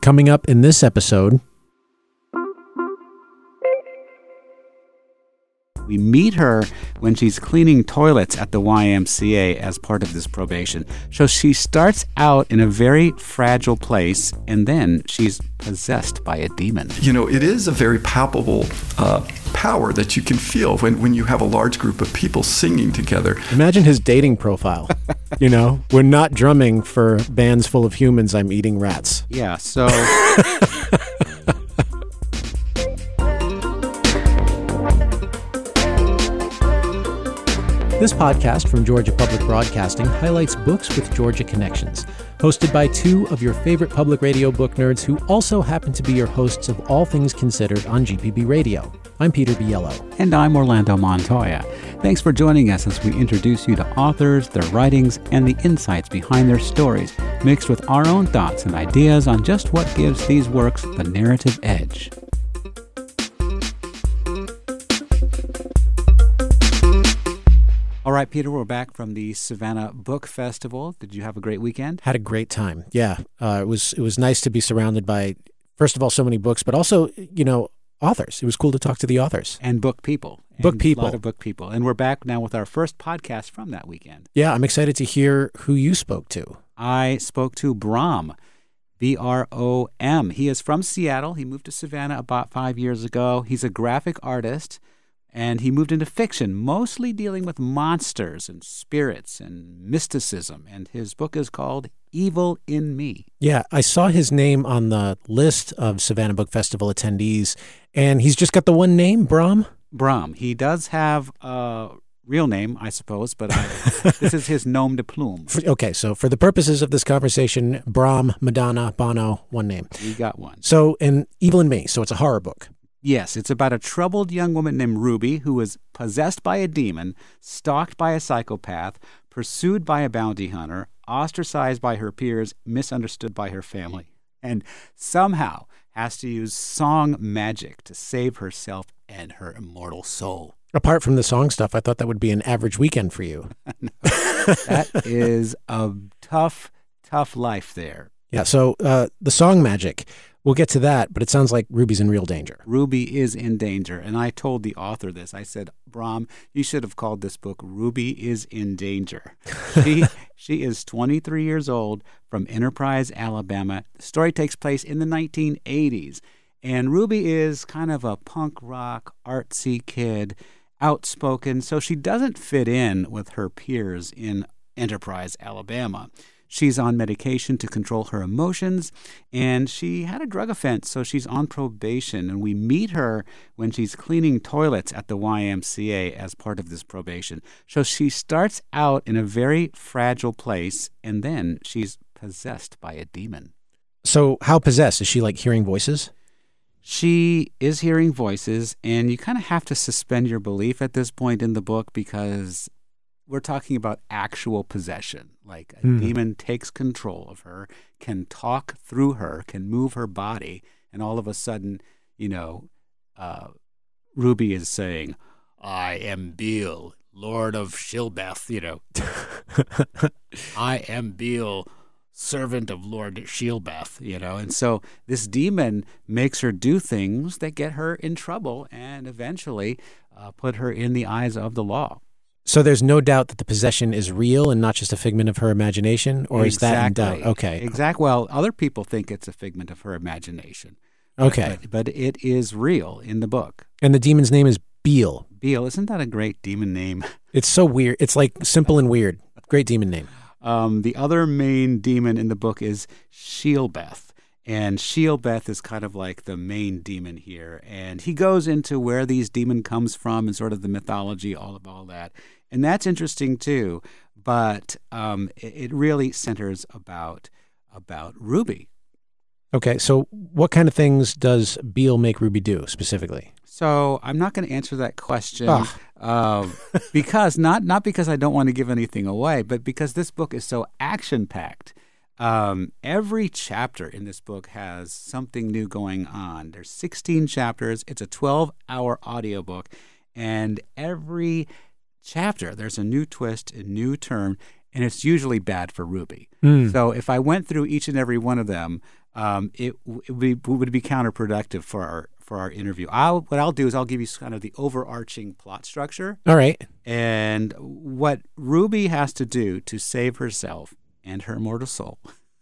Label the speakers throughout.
Speaker 1: Coming up in this episode,
Speaker 2: we meet her when she's cleaning toilets at the YMCA as part of this probation. So she starts out in a very fragile place, and then she's possessed by a demon.
Speaker 3: You know, it is a very palpable power that you can feel when you have a large group of people singing together.
Speaker 1: imagine his dating profile. You know, we're not drumming for bands full of humans. I'm eating rats.
Speaker 2: Yeah, so...
Speaker 1: This podcast from Georgia Public Broadcasting highlights books with Georgia connections, hosted by two of your favorite public radio book nerds who also happen to be your hosts of All Things Considered on GPB Radio. I'm Peter Biello.
Speaker 2: And I'm Orlando Montoya. Thanks for joining us as we introduce you to authors, their writings, and the insights behind their stories, mixed with our own thoughts and ideas on just what gives these works the narrative edge. All right, Peter, we're back from the Savannah Book Festival. Did you have a great weekend?
Speaker 1: Had a great time. Yeah, it was nice to be surrounded by, first of all, so many books, but also, you know, authors. It was cool to talk to the authors.
Speaker 2: And book people.
Speaker 1: Book people.
Speaker 2: A lot of book people. And we're back now with our first podcast from that weekend.
Speaker 1: Yeah, I'm excited to hear who you spoke to.
Speaker 2: I spoke to Brom, B-R-O-M. He is from Seattle. He moved to Savannah about 5 years ago. He's a graphic artist, and he moved into fiction, mostly dealing with monsters and spirits and mysticism. And his book is called Evil in Me.
Speaker 1: Yeah, I saw his name on the list of Savannah Book Festival attendees, and he's just got the one name, Brom?
Speaker 2: Brom. He does have a real name, I suppose, but this is his nom de plume.
Speaker 1: Okay, so for the purposes of this conversation, Brom, Madonna, Bono, one name.
Speaker 2: We got one.
Speaker 1: So, and Evil in Me, so it's a horror book.
Speaker 2: Yes, it's about a troubled young woman named Ruby who is possessed by a demon, stalked by a psychopath, pursued by a bounty hunter, ostracized by her peers, misunderstood by her family, and somehow has to use song magic to save herself and her immortal soul.
Speaker 1: Apart from the song stuff, I thought that would be an average weekend for you.
Speaker 2: No, that is a tough life there.
Speaker 1: Yeah, so the song magic, we'll get to that, but it sounds like Ruby's in real danger.
Speaker 2: Ruby is in danger, and I told the author this. I said, Brom, you should have called this book Ruby is in Danger. She is 23 years old from Enterprise, Alabama. The story takes place in the 1980s, and Ruby is kind of a punk rock, artsy kid, outspoken, so she doesn't fit in with her peers in Enterprise, Alabama. She's on medication to control her emotions, and she had a drug offense, so she's on probation. And we meet her when she's cleaning toilets at the YMCA as part of this probation. So she starts out in a very fragile place, and then she's possessed by a demon.
Speaker 1: So how possessed? Is she like hearing voices?
Speaker 2: She is hearing voices, and you kind of have to suspend your belief at this point in the book because we're talking about actual possession. Like a demon takes control of her, can talk through her, can move her body, and all of a sudden, you know, Ruby is saying, I am Beal, Lord of Shilbeth, you know. I am Beal, servant of Lord Shilbeth, you know. And so this demon makes her do things that get her in trouble and eventually put her in the eyes of the law.
Speaker 1: So there's no doubt that the possession is real and not just a figment of her imagination? Or is that in doubt? Okay.
Speaker 2: Exactly. Well, other people think it's a figment of her imagination.
Speaker 1: Okay.
Speaker 2: But it is real in the book.
Speaker 1: And the demon's name is Beal.
Speaker 2: Beal, isn't that a great demon name?
Speaker 1: It's so weird. It's like simple and weird. Great demon name.
Speaker 2: The other main demon in the book is Shilbeth. And Shilbeth is kind of like the main demon here. And he goes into where these demon comes from and sort of the mythology, all that. And that's interesting too. But it really centers about Ruby.
Speaker 1: Okay, so what kind of things does Beal make Ruby do specifically?
Speaker 2: So I'm not going to answer that question because not because I don't want to give anything away, but because this book is so action-packed. Every chapter in this book has something new going on. There's 16 chapters. It's a 12-hour audiobook, and every chapter there's a new twist, a new turn, and it's usually bad for Ruby. So if I went through each and every one of them, would be counterproductive for our interview. What I'll do is I'll give you kind of the overarching plot structure.
Speaker 1: All right.
Speaker 2: And what Ruby has to do to save herself and her immortal soul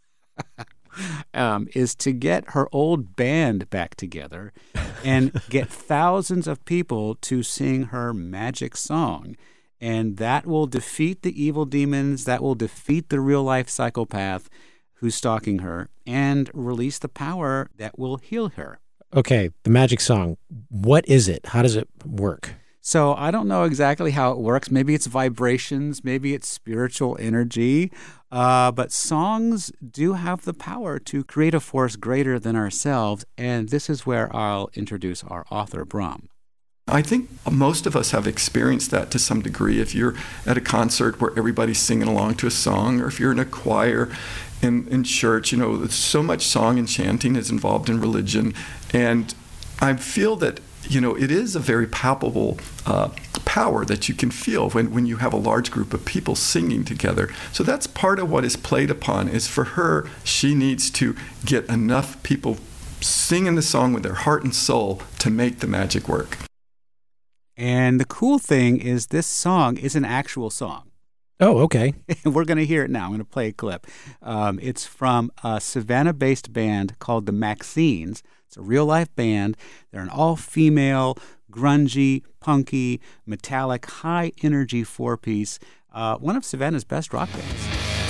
Speaker 2: is to get her old band back together and get thousands of people to sing her magic song. And that will defeat the evil demons, that will defeat the real-life psychopath who's stalking her, and release the power that will heal her.
Speaker 1: Okay, the magic song. What is it? How does it work?
Speaker 2: So I don't know exactly how it works. Maybe it's vibrations, maybe it's spiritual energy, but songs do have the power to create a force greater than ourselves, and this is where I'll introduce our author, Brahm.
Speaker 3: I think most of us have experienced that to some degree. If you're at a concert where everybody's singing along to a song, or if you're in a choir in church, so much song and chanting is involved in religion, and I feel that it is a very palpable power that you can feel when you have a large group of people singing together. So that's part of what is played upon, is for her, she needs to get enough people singing the song with their heart and soul to make the magic work.
Speaker 2: And the cool thing is this song is an actual song.
Speaker 1: Oh, okay.
Speaker 2: We're going to hear it now. I'm going to play a clip. It's from a Savannah-based band called the Maxines. It's a real-life band. They're an all-female, grungy, punky, metallic, high-energy four-piece. One of Savannah's best rock bands.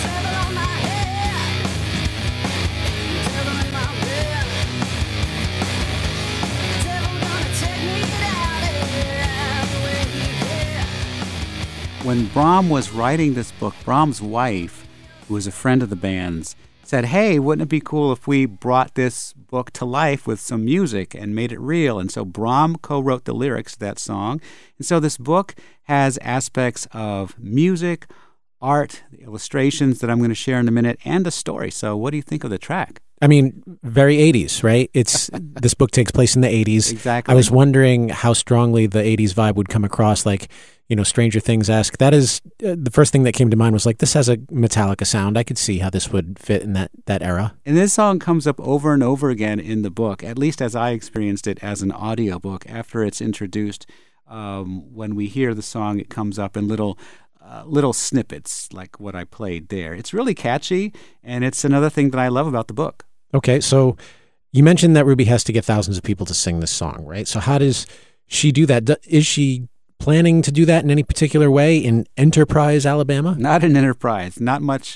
Speaker 2: When Brahm was writing this book, Brahm's wife, who was a friend of the band's, said, hey, wouldn't it be cool if we brought this book to life with some music and made it real? And so Brahm co-wrote the lyrics to that song. And so this book has aspects of music, art, the illustrations that I'm going to share in a minute, and a story. So what do you think of the track?
Speaker 1: I mean, very 80s, right? This book takes place in the 80s.
Speaker 2: Exactly.
Speaker 1: I was wondering how strongly the 80s vibe would come across, like, Stranger Things-esque. That is, the first thing that came to mind was like, this has a Metallica sound. I could see how this would fit in that era.
Speaker 2: And this song comes up over and over again in the book, at least as I experienced it as an audiobook. After it's introduced, when we hear the song, it comes up in little snippets like what I played there. It's really catchy, and it's another thing that I love about the book.
Speaker 1: Okay, so you mentioned that Ruby has to get thousands of people to sing this song, right? So how does she do that? Is she planning to do that in any particular way in Enterprise, Alabama?
Speaker 2: Not in Enterprise. Not much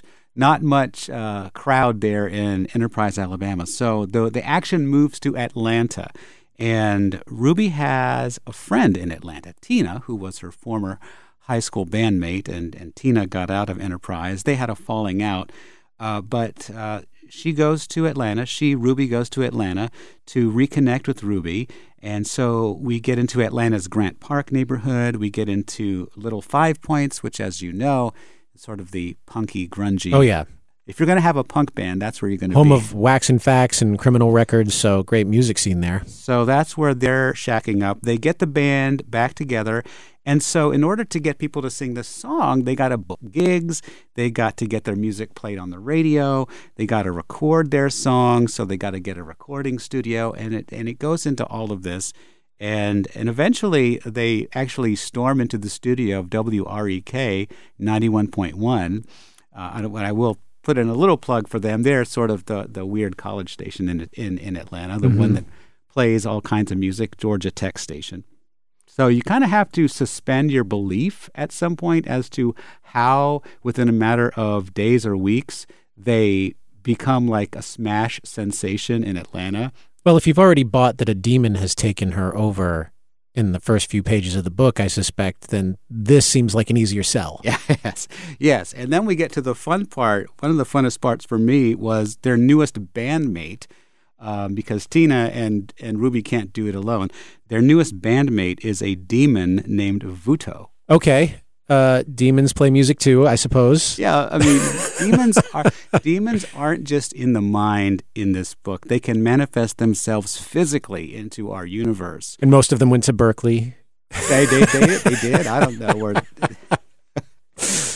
Speaker 2: crowd there in Enterprise, Alabama. So the action moves to Atlanta, and Ruby has a friend in Atlanta, Tina, who was her former high school bandmate, and Tina got out of Enterprise. They had a falling out, but she goes to Atlanta. Ruby goes to Atlanta to reconnect with Ruby. And so we get into Atlanta's Grant Park neighborhood. We get into Little 5 Points, which, as you know, is sort of the punky, grungy.
Speaker 1: Oh, yeah.
Speaker 2: If you're going to have a punk band, that's where you're going to be.
Speaker 1: Home of Wax and Facts and Criminal Records, so great music scene there.
Speaker 2: So that's where they're shacking up. They get the band back together. And so in order to get people to sing this song, they got to book gigs. They got to get their music played on the radio. They got to record their songs. So they got to get a recording studio. And it goes into all of this. And eventually they actually storm into the studio of WREK 91.1. I will put in a little plug for them. They're sort of the weird college station in Atlanta, the one that plays all kinds of music, Georgia Tech station. So you kind of have to suspend your belief at some point as to how, within a matter of days or weeks, they become like a smash sensation in Atlanta.
Speaker 1: Well, if you've already bought that a demon has taken her over in the first few pages of the book, I suspect, then this seems like an easier sell.
Speaker 2: Yes. And then we get to the fun part. One of the funnest parts for me was their newest bandmate, because Tina and Ruby can't do it alone. Their newest bandmate is a demon named Vuto.
Speaker 1: Okay. Demons play music too, I suppose.
Speaker 2: Yeah, I mean, demons aren't just in the mind in this book. They can manifest themselves physically into our universe.
Speaker 1: And most of them went to Berkeley.
Speaker 2: They did. I don't know where.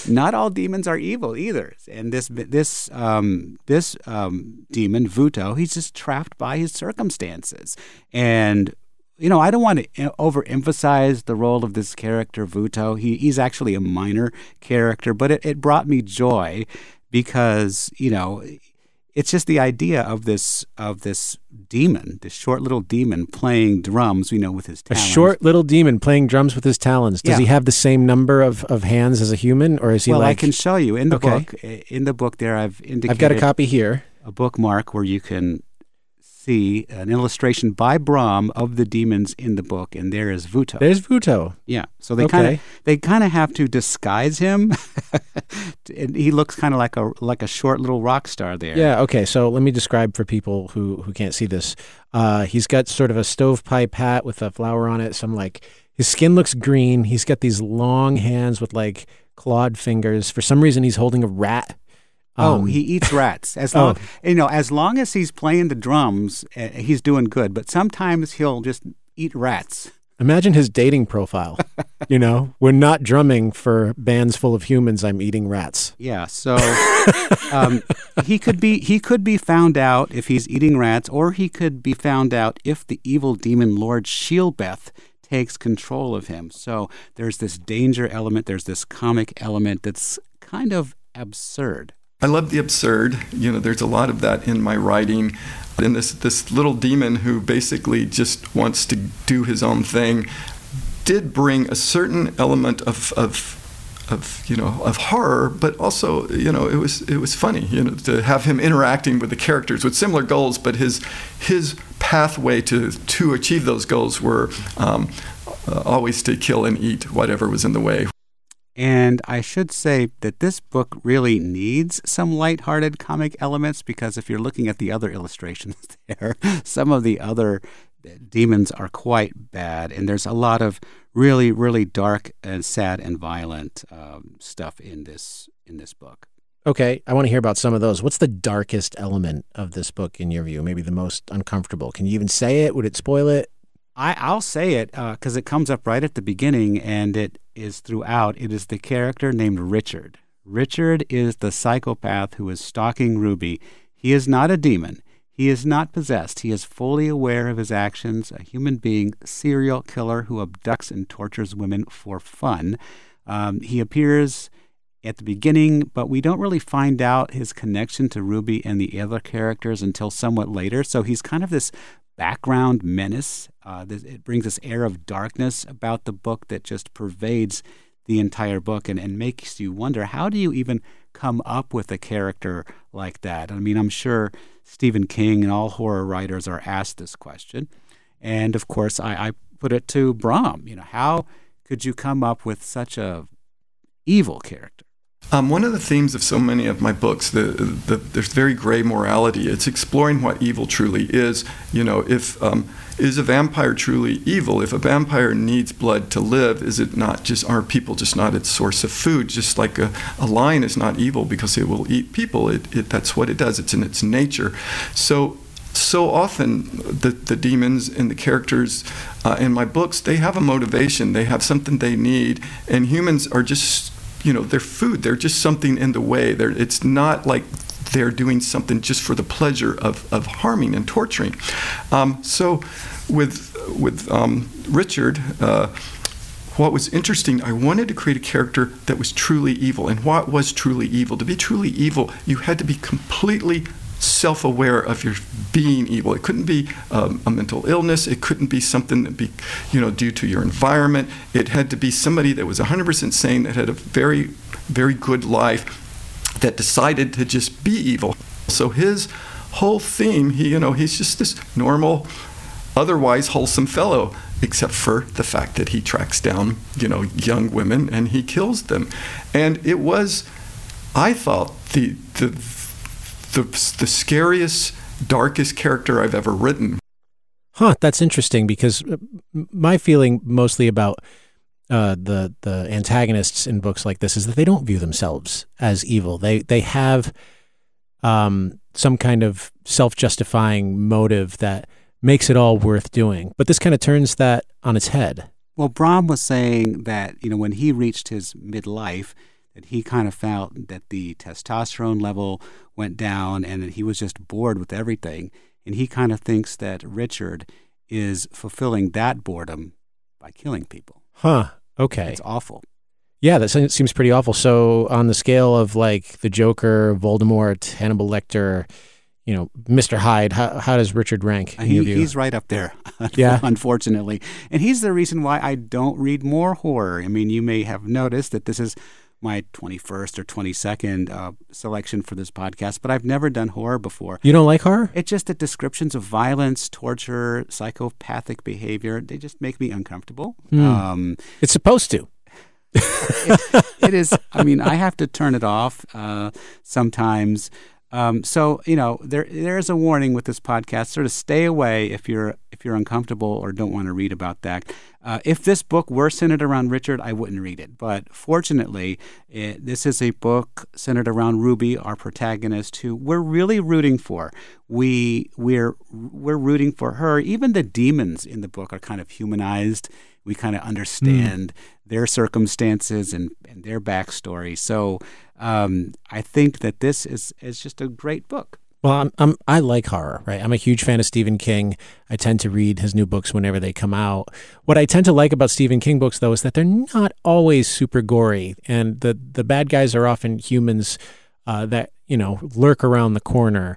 Speaker 2: not all demons are evil either. And this demon, Vuto, he's just trapped by his circumstances. And I don't want to overemphasize the role of this character, Vuto. He's actually a minor character, but it brought me joy because, it's just the idea of this demon, this short little demon playing drums, with his talons.
Speaker 1: A short little demon playing drums with his talons. Does he have the same number of hands as a human, or is he
Speaker 2: I can show you in the book. In the book there, I've indicated.
Speaker 1: I've got a copy here.
Speaker 2: A bookmark where you can see an illustration by Brahm of the demons in the book, and there is Vuto.
Speaker 1: There's Vuto.
Speaker 2: Yeah, so they kind of have to disguise him, and he looks kind of like a short little rock star there.
Speaker 1: Yeah. Okay. So let me describe for people who can't see this. He's got sort of a stovepipe hat with a flower on it. His skin looks green. He's got these long hands with clawed fingers. For some reason, he's holding a rat.
Speaker 2: He eats rats. As long as he's playing the drums, he's doing good. But sometimes he'll just eat rats.
Speaker 1: Imagine his dating profile. We're not drumming for bands full of humans. I'm eating rats.
Speaker 2: Yeah. So he could be found out if he's eating rats, or he could be found out if the evil demon Lord Sheelbeth takes control of him. So there's this danger element. There's this comic element that's kind of absurd.
Speaker 3: I love the absurd. There's a lot of that in my writing. And this little demon who basically just wants to do his own thing did bring a certain element of horror, but also, it was funny, to have him interacting with the characters with similar goals, but his pathway to achieve those goals were always to kill and eat whatever was in the way.
Speaker 2: And I should say that this book really needs some lighthearted comic elements, because if you're looking at the other illustrations there, some of the other demons are quite bad, and there's a lot of really, really dark and sad and violent stuff in this book.
Speaker 1: Okay, I want to hear about some of those. What's the darkest element of this book in your view? Maybe the most uncomfortable. Can you even say it? Would it spoil it?
Speaker 2: I'll say it because it comes up right at the beginning, and it is throughout. It is the character named Richard. Richard is the psychopath who is stalking Ruby. He is not a demon. He is not possessed. He is fully aware of his actions, a human being, serial killer who abducts and tortures women for fun. He appears at the beginning, but we don't really find out his connection to Ruby and the other characters until somewhat later. So he's kind of this background menace. It brings this air of darkness about the book that just pervades the entire book and makes you wonder, how do you even come up with a character like that? I mean, I'm sure Stephen King and all horror writers are asked this question. And of course, I put it to Brahm. How could you come up with such a evil character?
Speaker 3: One of the themes of so many of my books, there's very gray morality. It's exploring what evil truly is. Is a vampire truly evil? If a vampire needs blood to live, are people just not its source of food? Just like a lion is not evil because it will eat people. That's what it does. It's in its nature. So often the demons and the characters in my books, they have a motivation. They have something they need, and humans are just, they're food. They're just something in the way. It's not like they're doing something just for the pleasure of harming and torturing. So with Richard, what was interesting, I wanted to create a character that was truly evil. And what was truly evil? To be truly evil, you had to be completely self-aware of your being evil. It couldn't be a mental illness. It couldn't be something that be, due to your environment. It had to be somebody that was 100% sane, that had a very, very good life, that decided to just be evil. So his whole theme, he's just this normal, otherwise wholesome fellow, except for the fact that he tracks down, young women and he kills them. And it was, I thought, the scariest, darkest character I've ever written.
Speaker 1: That's interesting, because my feeling mostly about the antagonists in books like this is that they don't view themselves as evil. They have some kind of self-justifying motive that makes it all worth doing. But this kind of turns that on its head.
Speaker 2: Well, Brahm was saying that, when he reached his midlife, that he kind of felt that the testosterone level went down and that he was just bored with everything. And he kind of thinks that Richard is fulfilling that boredom by killing people.
Speaker 1: Huh. Okay.
Speaker 2: It's awful.
Speaker 1: Yeah, that seems pretty awful. So on the scale of like the Joker, Voldemort, Hannibal Lecter, Mr. Hyde, how does Richard rank in your view?
Speaker 2: He's right up there,
Speaker 1: yeah.
Speaker 2: Unfortunately. And he's the reason why I don't read more horror. I mean, you may have noticed that this is my 21st or 22nd selection for this podcast, but I've never done horror before.
Speaker 1: You don't like horror?
Speaker 2: It's just that descriptions of violence, torture, psychopathic behavior, they just make me uncomfortable.
Speaker 1: It's supposed to.
Speaker 2: It is. I mean, I have to turn it off sometimes. So there's a warning with this podcast. Sort of stay away if you're uncomfortable or don't want to read about that. If this book were centered around Richard, I wouldn't read it. But fortunately, this is a book centered around Ruby, our protagonist, who we're really rooting for. We're rooting for her. Even the demons in the book are kind of humanized. We kind of understand their circumstances and their backstory. So I think that this is just a great book.
Speaker 1: Well, I like horror, right? I'm a huge fan of Stephen King. I tend to read his new books whenever they come out. What I tend to like about Stephen King books, though, is that they're not always super gory, and the bad guys are often humans that lurk around the corner.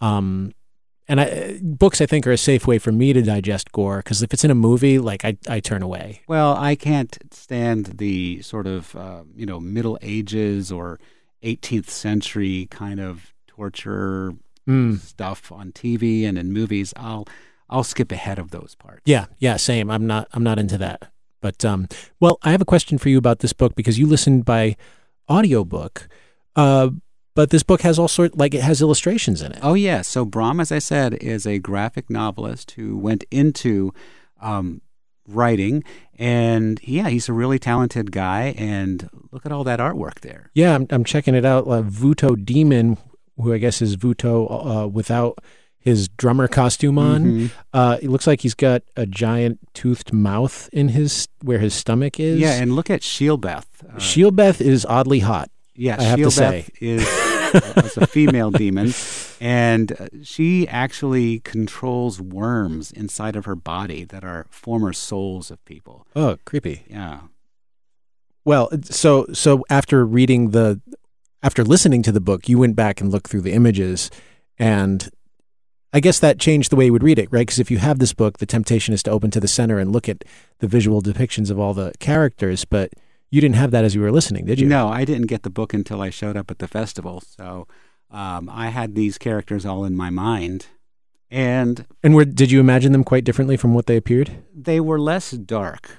Speaker 1: Books, I think, are a safe way for me to digest gore, because if it's in a movie, like I turn away.
Speaker 2: Well, I can't stand the sort of Middle Ages or 18th century kind of torture stuff on TV and in movies. I'll skip ahead of those parts.
Speaker 1: Yeah, same. I'm not into that. But well, I have a question for you about this book, because you listened by audiobook. But this book has it has illustrations in it.
Speaker 2: Oh, yeah. So Bram, as I said, is a graphic novelist who went into writing. And, yeah, he's a really talented guy. And look at all that artwork there.
Speaker 1: Yeah, I'm checking it out. Vuto Demon, who I guess is Vuto without his drummer costume on. It looks like he's got a giant toothed mouth in where his stomach is.
Speaker 2: Yeah, and look at Sheelbeth.
Speaker 1: Sheelbeth is oddly hot.
Speaker 2: Yeah,
Speaker 1: I have to say.
Speaker 2: is a female demon, and she actually controls worms inside of her body that are former souls of people.
Speaker 1: Oh, creepy.
Speaker 2: Yeah.
Speaker 1: Well, so after listening to the book, you went back and looked through the images, and I guess that changed the way you would read it, right? Because if you have this book, the temptation is to open to the center and look at the visual depictions of all the characters, but you didn't have that as you were listening, did you?
Speaker 2: No, I didn't get the book until I showed up at the festival. So I had these characters all in my mind. And
Speaker 1: did you imagine them quite differently from what they appeared?
Speaker 2: They were less dark.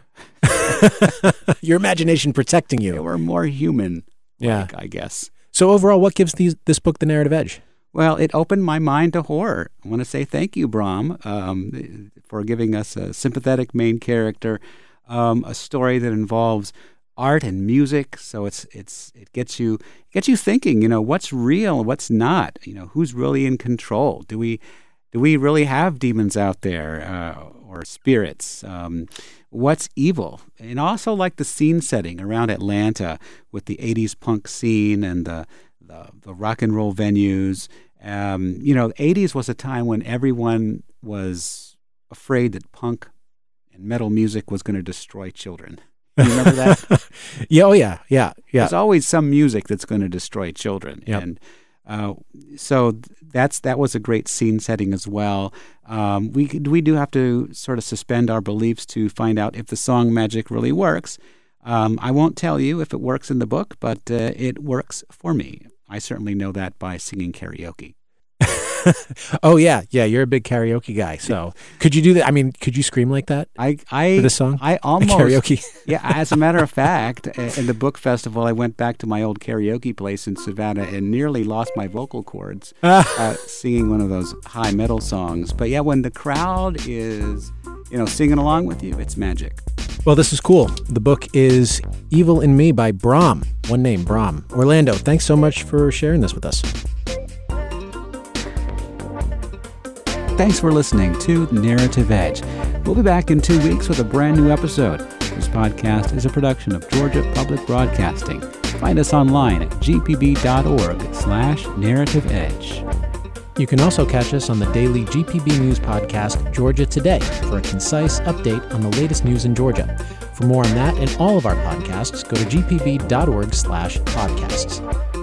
Speaker 1: Your imagination protecting you.
Speaker 2: They were more human,
Speaker 1: yeah,
Speaker 2: I guess.
Speaker 1: So overall, what gives this book the narrative edge?
Speaker 2: Well, it opened my mind to horror. I want to say thank you, Bram, for giving us a sympathetic main character, a story that involves art and music, so it gets you thinking. What's real, what's not. Who's really in control? Do we really have demons out there or spirits? What's evil? And also like the scene setting around Atlanta with the '80s punk scene and the rock and roll venues. The '80s was a time when everyone was afraid that punk and metal music was going to destroy children. You remember that?
Speaker 1: Yeah. Oh, yeah.
Speaker 2: There's always some music that's going to destroy children.
Speaker 1: Yep.
Speaker 2: And so that was a great scene setting as well. We do have to sort of suspend our beliefs to find out if the song magic really works. I won't tell you if it works in the book, but it works for me. I certainly know that by singing karaoke.
Speaker 1: Oh, yeah. You're a big karaoke guy. So could you do that? I mean, could you scream like that for this song?
Speaker 2: I almost.
Speaker 1: Karaoke?
Speaker 2: Yeah, as a matter of fact, in the book festival, I went back to my old karaoke place in Savannah and nearly lost my vocal cords singing one of those high metal songs. But yeah, when the crowd is, singing along with you, it's magic.
Speaker 1: Well, this is cool. The book is Evil in Me by Bram. One name, Bram. Orlando, thanks so much for sharing this with us.
Speaker 2: Thanks for listening to Narrative Edge. We'll be back in 2 weeks with a brand new episode. This podcast is a production of Georgia Public Broadcasting. Find us online at gpb.org/Narrative Edge.
Speaker 1: You can also catch us on the daily GPB News podcast, Georgia Today, for a concise update on the latest news in Georgia. For more on that and all of our podcasts, go to gpb.org/podcasts.